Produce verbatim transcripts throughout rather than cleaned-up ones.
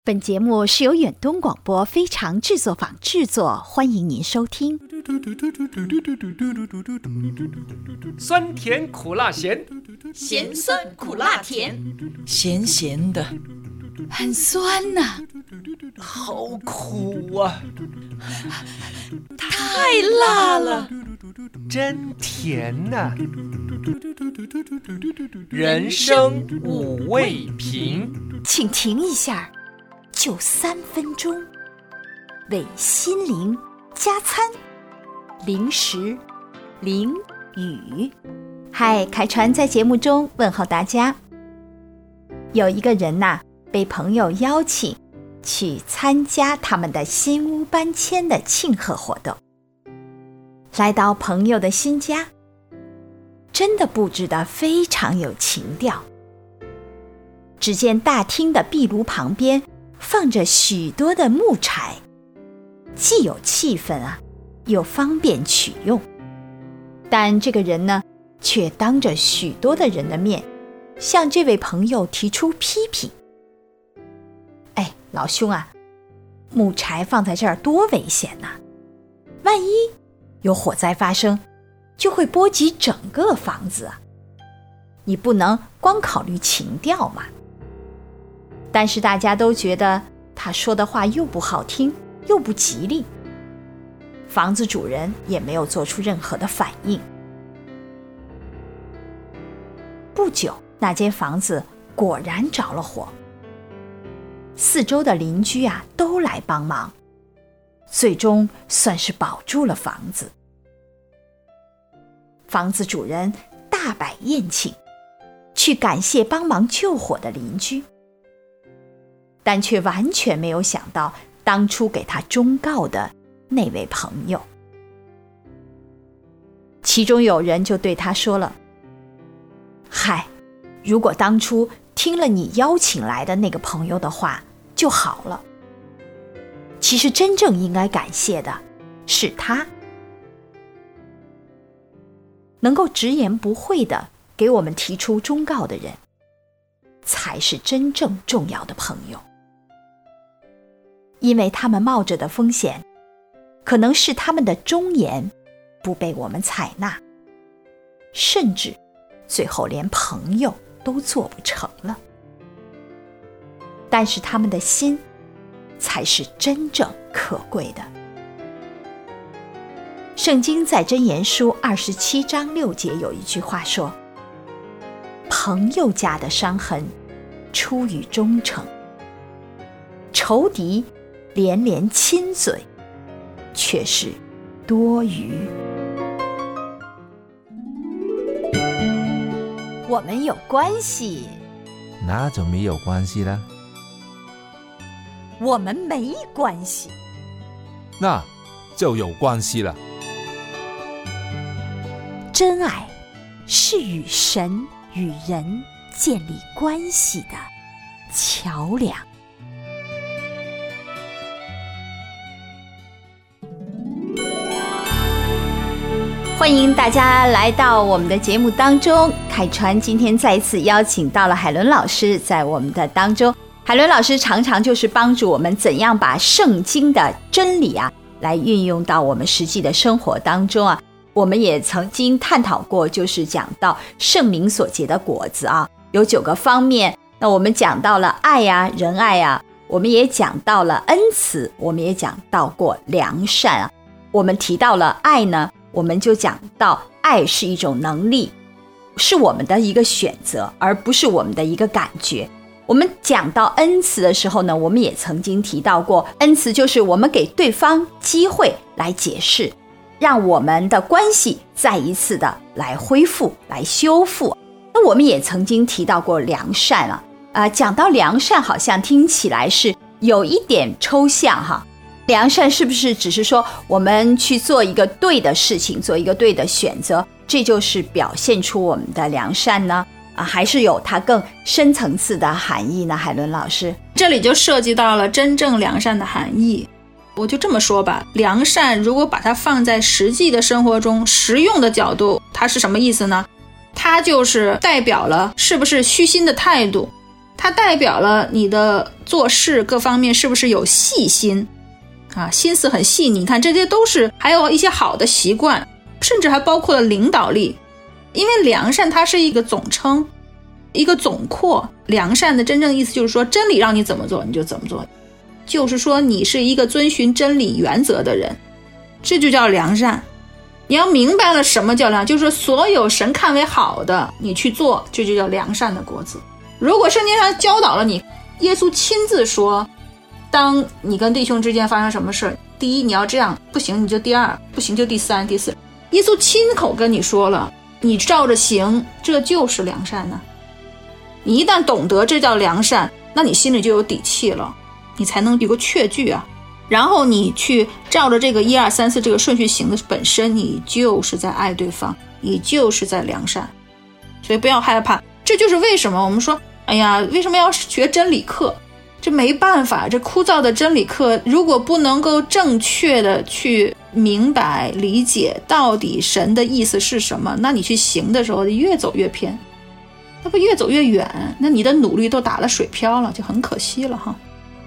本节目是由远东广播非常制作坊制作，欢迎您收听。 酸甜苦辣咸， 咸酸苦辣甜， 咸咸的， 很酸呐、啊， 好苦啊， 太辣了， 真甜呐、啊！人生五味瓶， 请停一下，就三分钟，为心灵加餐，零食淋雨。嗨，凯传在节目中问候大家。有一个人呐、啊，被朋友邀请去参加他们的新屋搬迁的庆贺活动。来到朋友的新家，真的布置得非常有情调。只见大厅的壁炉旁边放着许多的木柴，既有气氛啊，又方便取用。但这个人呢，却当着许多的人的面，向这位朋友提出批评。哎，老兄啊，木柴放在这儿多危险呐、啊！万一有火灾发生，就会波及整个房子啊！你不能光考虑情调嘛。但是大家都觉得他说的话又不好听，又不吉利。房子主人也没有做出任何的反应。不久，那间房子果然着了火。四周的邻居啊，都来帮忙，最终算是保住了房子。房子主人大摆宴请，去感谢帮忙救火的邻居，但却完全没有想到当初给他忠告的那位朋友。其中有人就对他说了：嗨，如果当初听了你邀请来的那个朋友的话就好了。其实真正应该感谢的是他，能够直言不讳地给我们提出忠告的人，才是真正重要的朋友。因为他们冒着的风险，可能是他们的忠言不被我们采纳，甚至最后连朋友都做不成了。但是他们的心才是真正可贵的。圣经在箴言书二十七章六节有一句话说：朋友家的伤痕出于忠诚，仇敌连连亲嘴，却是多余。我们有关系， 那就没有关系了。 我们没关系， 那就有关系了。 真爱是与神与人建立关系的桥梁。欢迎大家来到我们的节目当中。凯传今天再次邀请到了海伦老师在我们的当中。海伦老师常常就是帮助我们怎样把圣经的真理啊来运用到我们实际的生活当中啊。我们也曾经探讨过，就是讲到圣灵所结的果子啊，有九个方面。那我们讲到了爱啊、仁爱啊，我们也讲到了恩慈，我们也讲到过良善啊。我们提到了爱呢，我们就讲到爱是一种能力，是我们的一个选择，而不是我们的一个感觉。我们讲到恩慈的时候呢，我们也曾经提到过，恩慈就是我们给对方机会来解释，让我们的关系再一次的来恢复、来修复。那我们也曾经提到过良善啊，呃，讲到良善好像听起来是有一点抽象哈。良善是不是只是说我们去做一个对的事情，做一个对的选择，这就是表现出我们的良善呢？啊，还是有它更深层次的含义呢？海伦老师， 这里就涉及到了真正良善的含义。我就这么说吧，良善如果把它放在实际的生活中实用的角度，它是什么意思呢？它就是代表了是不是虚心的态度， 它代表了你的做事各方面是不是有细心啊，心思很细腻。你看这些都是，还有一些好的习惯，甚至还包括了领导力。因为良善它是一个总称，一个总括。良善的真正意思就是说，真理让你怎么做你就怎么做，就是说你是一个遵循真理原则的人，这就叫良善。你要明白了什么叫良，就是说所有神看为好的你去做，这就叫良善的果子。如果圣经上教导了你，耶稣亲自说，当你跟弟兄之间发生什么事，第一你要这样，不行你就第二，不行就第三第四，耶稣亲口跟你说了，你照着行，这就是良善呢。你一旦懂得这叫良善，那你心里就有底气了，你才能有个确据啊。然后你去照着这个一二三四这个顺序行的本身，你就是在爱对方，你就是在良善。所以不要害怕，这就是为什么我们说，哎呀，为什么要学真理课？这没办法，这枯燥的真理课如果不能够正确的去明白理解到底神的意思是什么，那你去行的时候越走越偏，那不越走越远，那你的努力都打了水漂了，就很可惜了哈。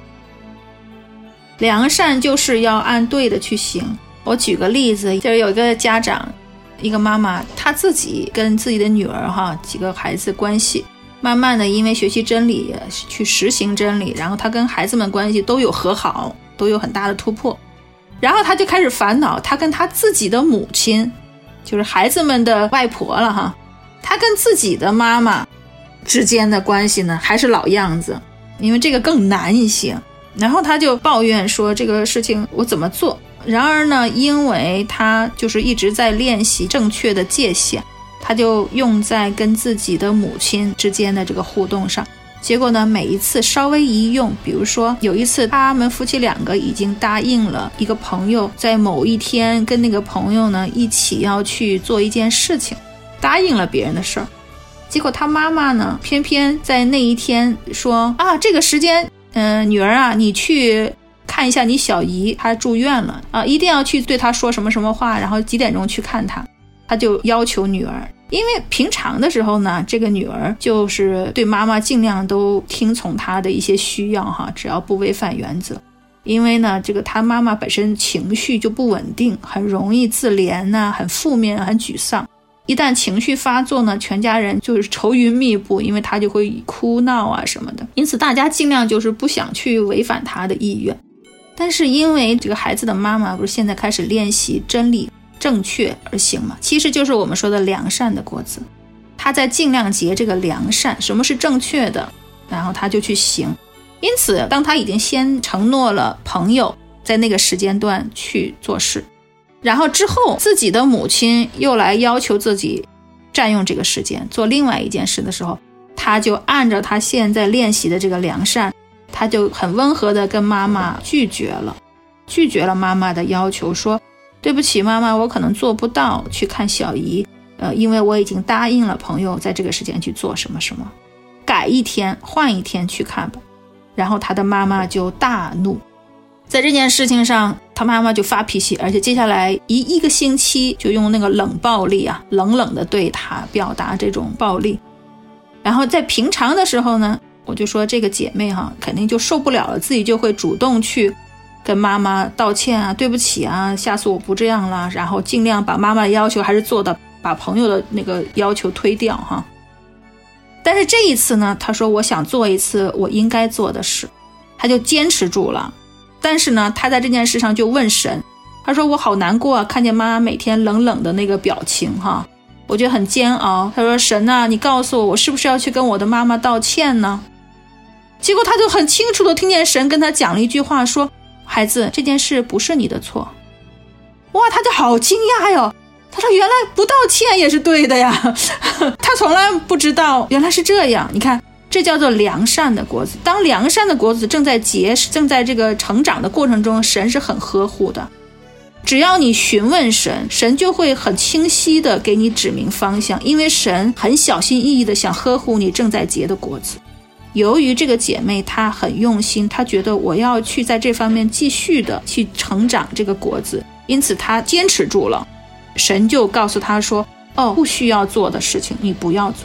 良善就是要按对的去行。我举个例子，就是有一个家长，一个妈妈，她自己跟自己的女儿哈几个孩子关系慢慢的因为学习真理去实行真理，然后她跟孩子们关系都有和好，都有很大的突破。然后她就开始烦恼，她跟她自己的母亲，就是孩子们的外婆了哈，她跟自己的妈妈之间的关系呢还是老样子，因为这个更难一些。然后他就抱怨说这个事情我怎么做。然而呢，因为他就是一直在练习正确的界限，他就用在跟自己的母亲之间的这个互动上。结果呢，每一次稍微一用，比如说有一次他们夫妻两个已经答应了一个朋友在某一天跟那个朋友呢一起要去做一件事情，答应了别人的事儿。结果他妈妈呢偏偏在那一天说啊，这个时间嗯、呃，女儿啊，你去看一下你小姨，她住院了啊，一定要去对她说什么什么话，然后几点钟去看她。她就要求女儿，因为平常的时候呢，这个女儿就是对妈妈尽量都听从她的一些需要哈，只要不违反原则。因为呢，这个她妈妈本身情绪就不稳定，很容易自怜呐、啊，很负面，很沮丧。一旦情绪发作呢，全家人就是愁云密布，因为他就会哭闹啊什么的。因此大家尽量就是不想去违反他的意愿。但是因为这个孩子的妈妈不是现在开始练习真理正确而行嘛，其实就是我们说的良善的果子。他在尽量结这个良善，什么是正确的，然后他就去行。因此当他已经先承诺了朋友在那个时间段去做事，然后之后自己的母亲又来要求自己占用这个时间做另外一件事的时候，他就按照他现在练习的这个良善，他就很温和的跟妈妈拒绝了拒绝了妈妈的要求，说对不起妈妈，我可能做不到去看小姨，呃，因为我已经答应了朋友在这个时间去做什么什么，改一天换一天去看吧。然后他的妈妈就大怒，在这件事情上他妈妈就发脾气，而且接下来一一个星期就用那个冷暴力啊，冷冷的对他表达这种暴力。然后在平常的时候呢，我就说这个姐妹哈，肯定就受不了了，自己就会主动去跟妈妈道歉啊，对不起啊，下次我不这样了，然后尽量把妈妈的要求还是做到，把朋友的那个要求推掉哈。但是这一次呢，他说我想做一次我应该做的事，他就坚持住了。但是呢，他在这件事上就问神，他说我好难过啊，看见妈妈每天冷冷的那个表情哈，我觉得很煎熬。他说神啊，你告诉我，我是不是要去跟我的妈妈道歉呢？结果他就很清楚的听见神跟他讲了一句话，说孩子，这件事不是你的错。哇，他就好惊讶哟，他说原来不道歉也是对的呀他从来不知道原来是这样。你看，这叫做良善的果子。当良善的果子正在结正在这个成长的过程中，神是很呵护的。只要你询问神，神就会很清晰的给你指明方向，因为神很小心翼翼的想呵护你正在结的果子。由于这个姐妹她很用心，她觉得我要去在这方面继续的去成长这个果子，因此她坚持住了。神就告诉她说，哦，不需要做的事情你不要做，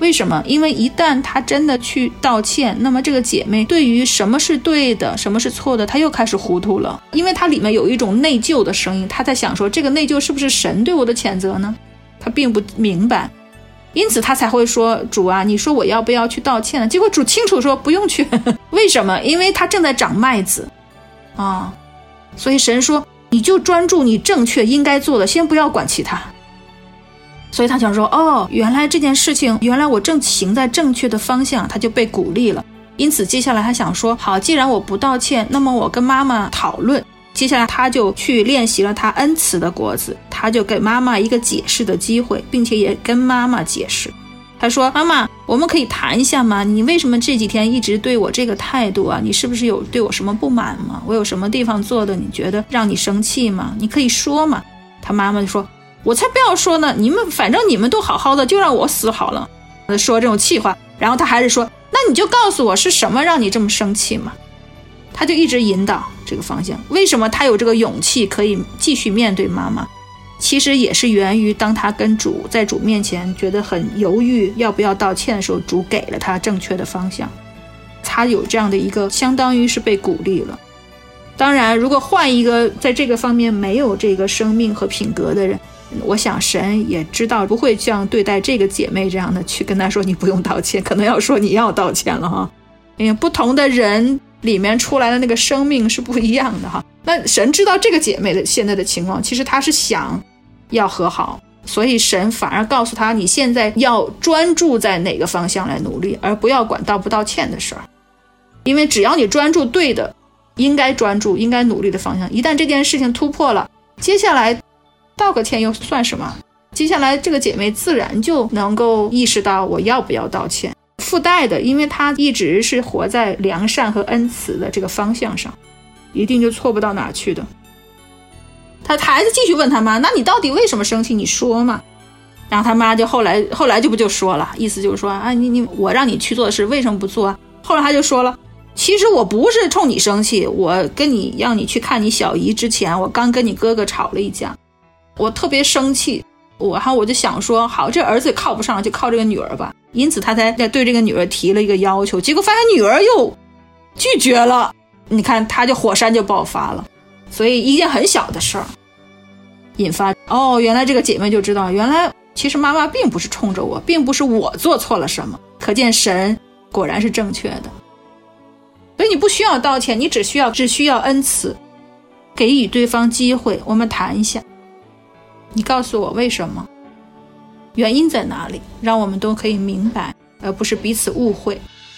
为什么？因为一旦她真的去道歉，那么这个姐妹对于什么是对的，什么是错的，她又开始糊涂了。因为她里面有一种内疚的声音，她在想说，这个内疚是不是神对我的谴责呢？她并不明白，因此她才会说，主啊，你说我要不要去道歉呢？结果主清楚说不用去。为什么？因为她正在长麦子啊，所以神说，你就专注你正确应该做的，先不要管其他。所以他想说，哦，原来这件事情，原来我正行在正确的方向，他就被鼓励了。因此接下来他想说，好，既然我不道歉，那么我跟妈妈讨论。接下来他就去练习了他恩慈的果子，他就给妈妈一个解释的机会，并且也跟妈妈解释。他说，妈妈，我们可以谈一下吗？你为什么这几天一直对我这个态度啊？你是不是有对我什么不满吗？我有什么地方做的你觉得让你生气吗？你可以说嘛。他妈妈就说，我才不要说呢，你们反正你们都好好的，就让我死好了。说这种气话，然后他还是说，那你就告诉我是什么让你这么生气嘛。他就一直引导这个方向。为什么他有这个勇气可以继续面对妈妈？其实也是源于当他跟主在主面前觉得很犹豫要不要道歉的时候，主给了他正确的方向。他有这样的一个相当于是被鼓励了。当然如果换一个在这个方面没有这个生命和品格的人，我想神也知道不会像对待这个姐妹这样的去跟她说你不用道歉，可能要说你要道歉了哈。因为不同的人里面出来的那个生命是不一样的哈。那神知道这个姐妹的现在的情况，其实她是想要和好，所以神反而告诉她，你现在要专注在哪个方向来努力，而不要管道不道歉的事儿。因为只要你专注对的应该专注应该努力的方向，一旦这件事情突破了，接下来道个歉又算什么？接下来这个姐妹自然就能够意识到我要不要道歉。附带的，因为她一直是活在良善和恩慈的这个方向上，一定就错不到哪去的。他孩子继续问他妈，那你到底为什么生气？你说嘛。然后他妈就后来后来就不就说了，意思就是说啊，你你我让你去做的事为什么不做啊？后来他就说了，其实我不是冲你生气，我跟你让你去看你小姨之前，我刚跟你哥哥吵了一架，我特别生气，我然后我就想说，好，这儿子靠不上就靠这个女儿吧，因此他才对这个女儿提了一个要求，结果发现女儿又拒绝了，你看他就火山就爆发了。所以一件很小的事儿引发，哦，原来这个姐妹就知道，原来其实妈妈并不是冲着我，并不是我做错了什么，可见神果然是正确的。所以你不需要道歉，你只需要只需要恩慈，给予对方机会，我们谈一下，你告诉我为什么，原因在哪里，让我们都可以明白，而不是彼此误会。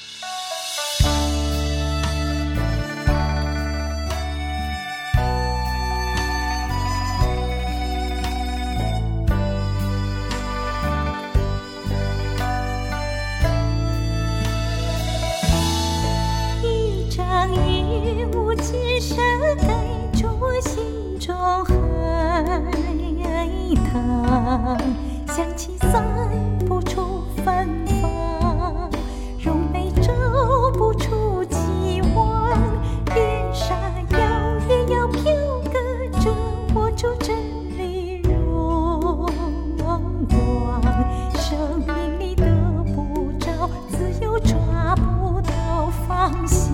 想起散不出芬芳，容美皱不出几弯，脸上摇也要飘个着握住真理荣光，生命里得不着自由，抓不到方向，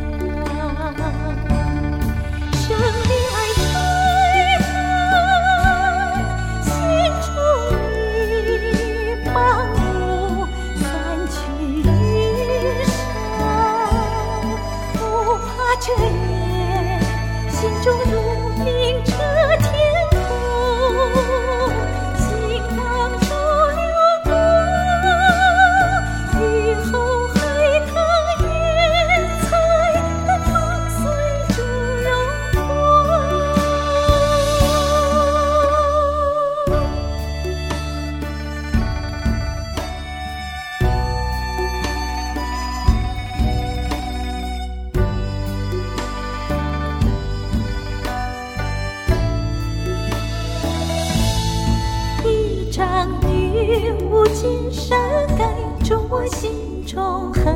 生命爱吹寒，心中忙碌散去云山，不怕这夜心中如明彻天空，心当初流光，雨后海棠艳彩，但放随着荣光。一场雨无尽山盖住我心中海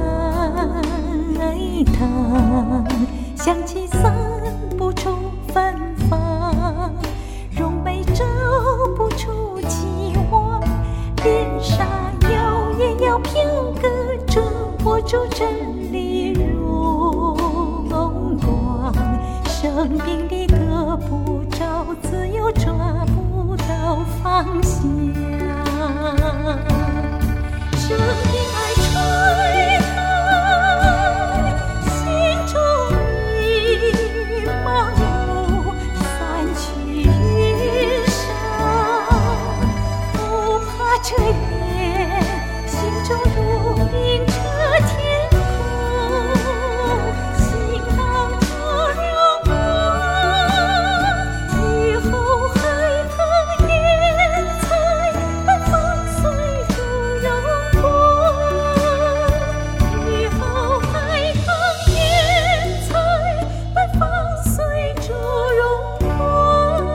棠，想起散不出芬芳，容美皱不出几弯，脸上摇也要飘主真理荣光，生病里得不着自由，抓不到方向，生命爱吹开，心中已盲目，散去云上，不怕这夜，心中如映着天空，心当着流光，以后海棠艳彩，奔放随着荣光，以后海棠艳彩，奔放随着荣光。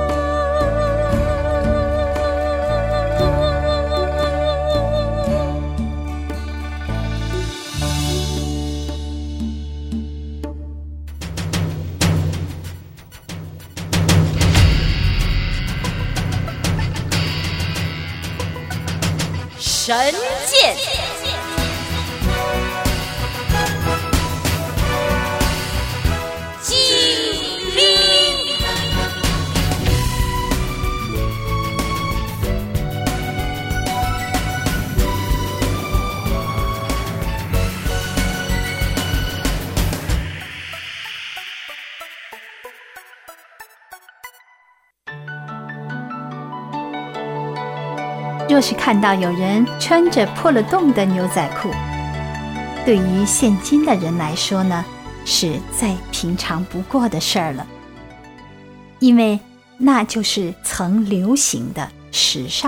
神剑，精兵， 若是看到有人穿着破了洞的牛仔裤，对于现今的人来说呢，是再平常不过的事儿了，因为那就是曾流行的时尚，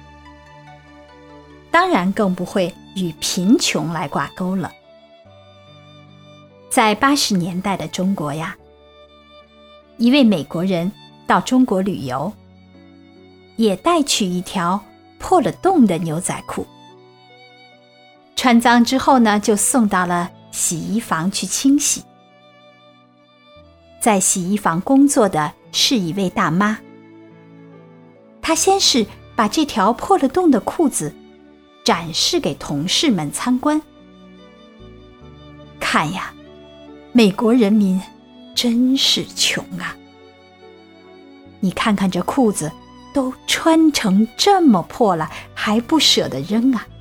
当然更不会与贫穷来挂钩了。在八十年代的中国呀，一位美国人到中国旅游，也带去一条破了洞的牛仔裤，穿脏之后呢，就送到了洗衣房去清洗。在洗衣房工作的是一位大妈，她先是把这条破了洞的裤子展示给同事们参观。看呀，美国人民真是穷啊！你看看这裤子都穿成这么破了，还不舍得扔啊！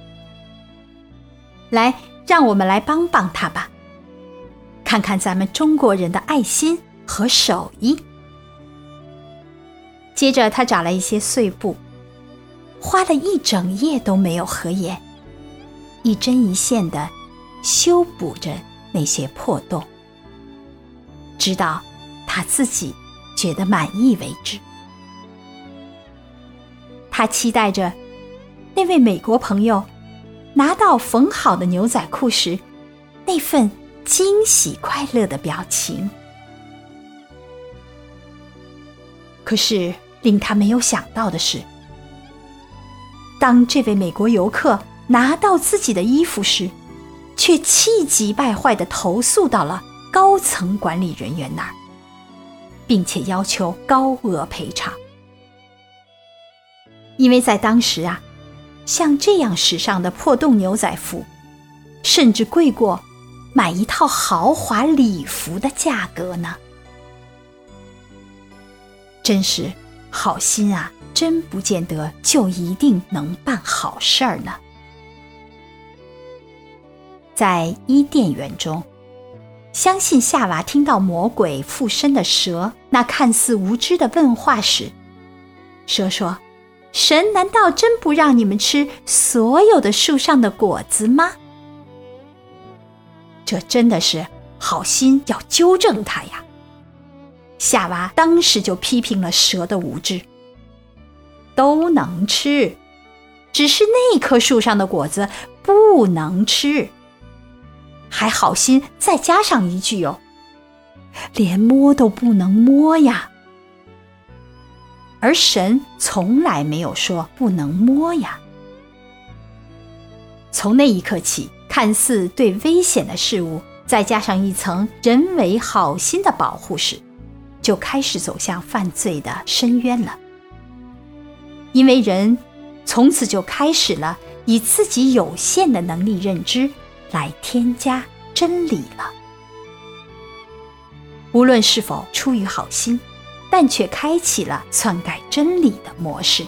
来，让我们来帮帮他吧，看看咱们中国人的爱心和手艺。接着他找了一些碎布，花了一整夜都没有合眼，一针一线地修补着那些破洞，直到他自己觉得满意为止。他期待着那位美国朋友拿到缝好的牛仔裤时那份惊喜快乐的表情。可是令他没有想到的是，当这位美国游客拿到自己的衣服时，却气急败坏地投诉到了高层管理人员那儿，并且要求高额赔偿。因为在当时啊，像这样时尚的破洞牛仔服，甚至贵过买一套豪华礼服的价格呢。真是好心啊，真不见得就一定能办好事儿呢。在伊甸园中，相信夏娃听到魔鬼附身的蛇那看似无知的问话时，蛇说，神难道真不让你们吃所有的树上的果子吗？这真的是好心要纠正他呀。夏娃当时就批评了蛇的无知，都能吃，只是那棵树上的果子不能吃，还好心再加上一句哦，连摸都不能摸呀。而神从来没有说不能摸呀。从那一刻起，看似对危险的事物再加上一层人为好心的保护时，就开始走向犯罪的深渊了。因为人从此就开始了以自己有限的能力认知来添加真理了。无论是否出于好心，但却开启了篡改真理的模式。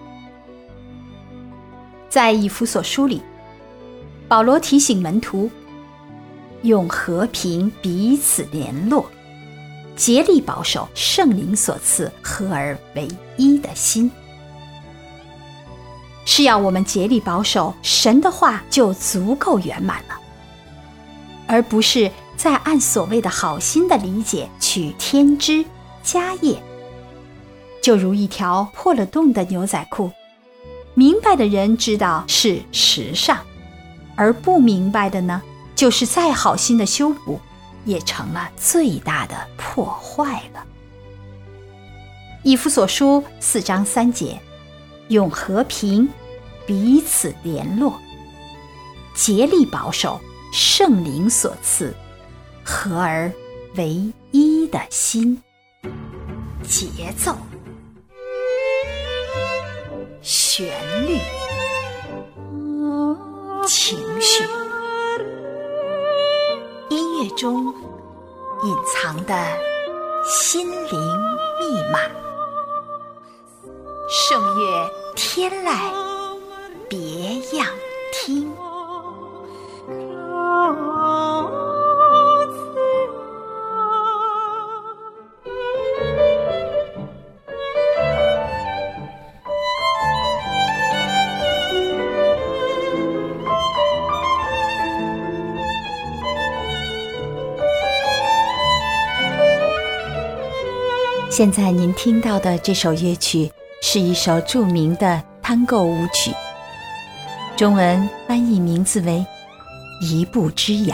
在以弗所书里，保罗提醒门徒用和平彼此联络，竭力保守圣灵所赐合而为一的心，是要我们竭力保守神的话就足够圆满了，而不是再按所谓的好心的理解去添枝加叶。就如一条破了洞的牛仔裤，明白的人知道是时尚，而不明白的呢，就是再好心的修补也成了最大的破坏了。以弗所书四章三节，用和平彼此联络，竭力保守圣灵所赐合而为一的心。节奏、旋律、情绪，音乐中隐藏的心灵密码。圣乐天籁，别样听。现在您听到的这首乐曲是一首著名的探戈舞曲，中文翻译名字为《一步之遥》。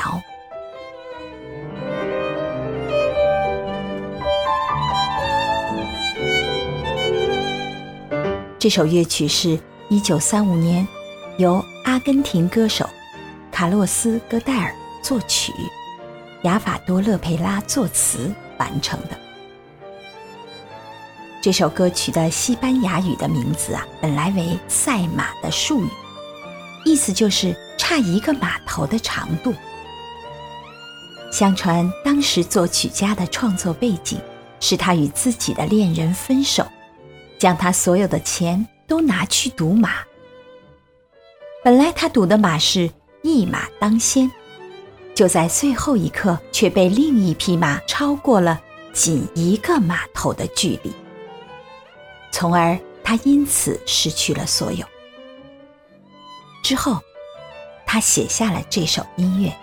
这首乐曲是一九三五年由阿根廷歌手卡洛斯·戈戴尔作曲，雅法多·勒佩拉作词完成的。这首歌曲的西班牙语的名字啊，本来为赛马的术语，意思就是差一个码头的长度。相传当时作曲家的创作背景是他与自己的恋人分手，将他所有的钱都拿去赌马。本来他赌的马是一马当先，就在最后一刻却被另一匹马超过了仅一个码头的距离，从而他因此失去了所有。之后他写下了这首音乐，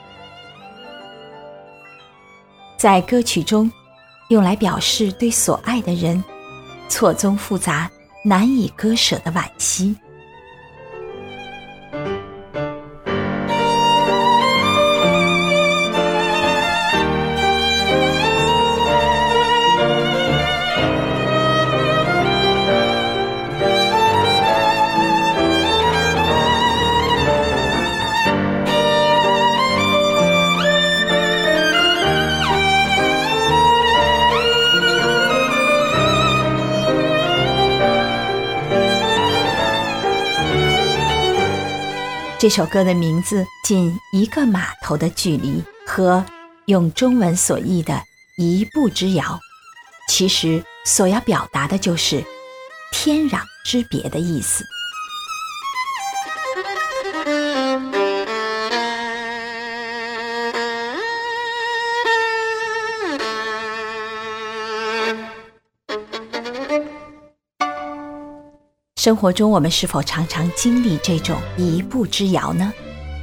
在歌曲中用来表示对所爱的人错综复杂难以割舍的惋惜。这首歌的名字仅一个码头的距离和用中文所译的一步之遥，其实所要表达的就是天壤之别的意思。生活中我们是否常常经历这种一步之遥呢？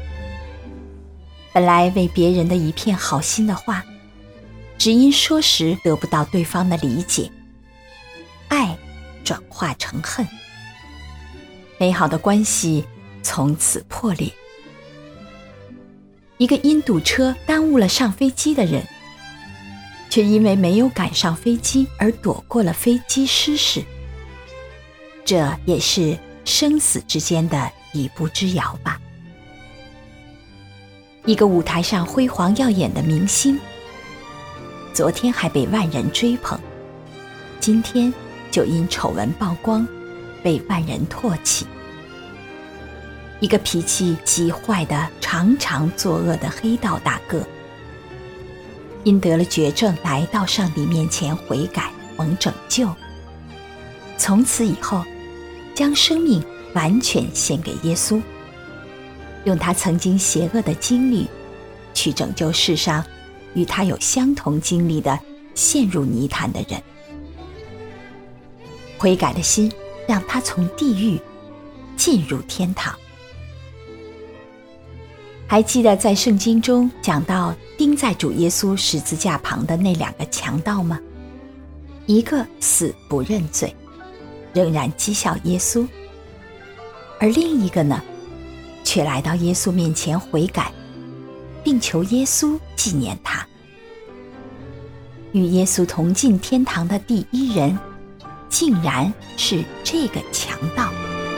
本来为别人的一片好心的话，只因说时得不到对方的理解，爱转化成恨，美好的关系从此破裂。一个因堵车耽误了上飞机的人，却因为没有赶上飞机而躲过了飞机失事，这也是生死之间的一步之遥吧。一个舞台上辉煌耀眼的明星，昨天还被万人追捧，今天就因丑闻曝光被万人唾弃。 一个脾气极坏的、常常作恶的黑道大哥，因得了绝症，来到上帝面前悔改，蒙拯救。从此以后，将生命完全献给耶稣，用他曾经邪恶的经历去拯救世上与他有相同经历的陷入泥潭的人。悔改的心让他从地狱进入天堂。还记得在圣经中讲到钉在主耶稣十字架旁的那两个强盗吗？一个死不认罪，仍然讥笑耶稣，而另一个呢，却来到耶稣面前悔改，并求耶稣纪念他。与耶稣同进天堂的第一人，竟然是这个强盗。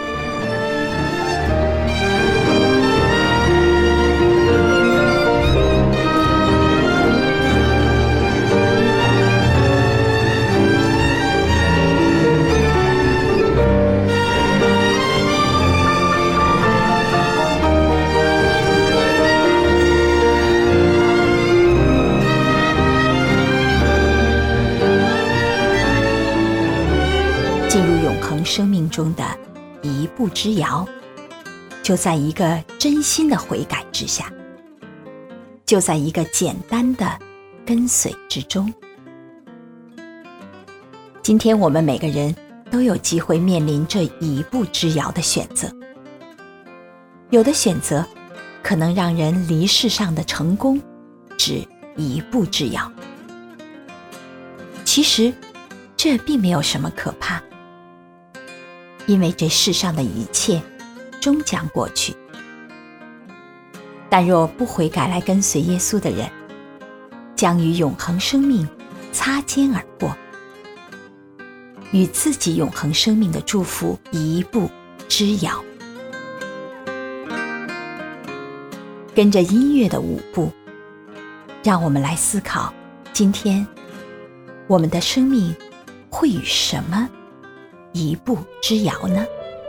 进入永恒生命中的一步之遥，就在一个真心的悔改之下，就在一个简单的跟随之中。今天我们每个人都有机会面临这一步之遥的选择，有的选择可能让人离世上的成功只一步之遥。其实这并没有什么可怕，因为这世上的一切终将过去。但若不悔改来跟随耶稣的人，将与永恒生命擦肩而过，与自己永恒生命的祝福一步之遥。跟着音乐的舞步，让我们来思考，今天我们的生命会与什么一步之遥呢？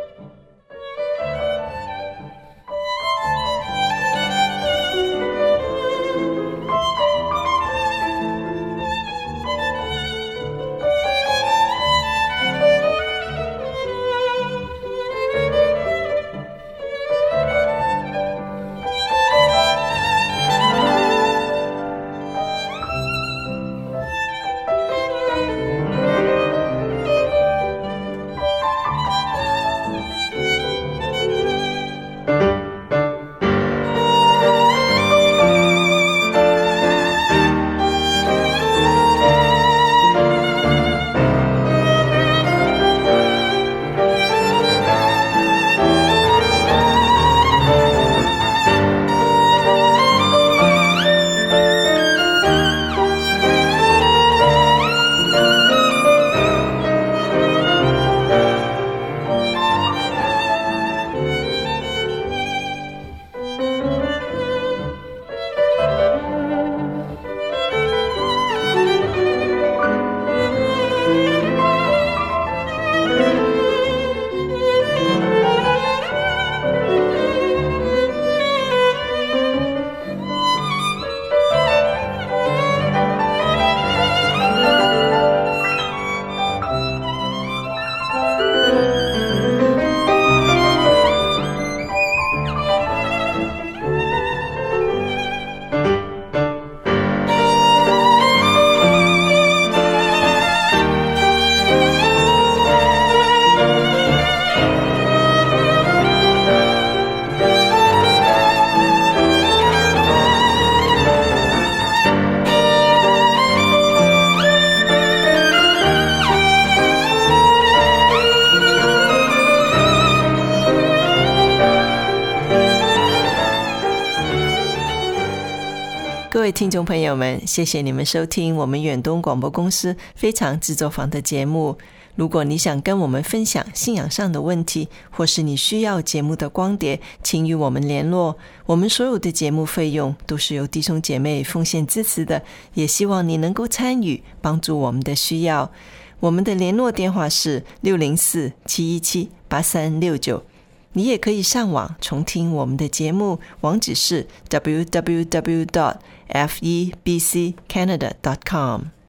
各位听众朋友们，谢谢你们收听我们远东广播公司非常制作坊的节目。如果你想跟我们分享信仰上的问题，或是你需要节目的光碟，请与我们联络。我们所有的节目费用都是由弟兄姐妹奉献支持的，也希望你能够参与，帮助我们的需要。我们的联络电话是六零四 七一七 八三六九你也可以上网重听我们的节目，网址是 double-u double-u double-u dot f e b c canada dot com。